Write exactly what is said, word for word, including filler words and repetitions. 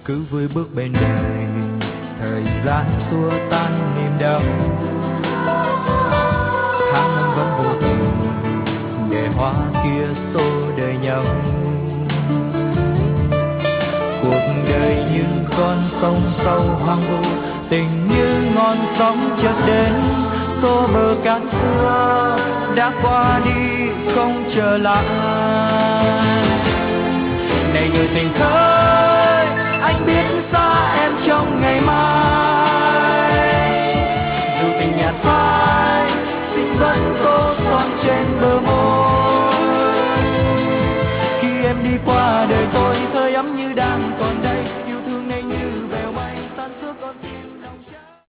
cứ vui bước bên đời, thời gian xua tan niềm đau. Tháng năm vẫn vô tình để hoa kia xô đời nhau. Cuộc đời như con sông sâu hoang vu, tình như ngọn sóng chợt đến xô bờ cát xưa đã qua đi không trở lại. Này người tình ơi, anh biết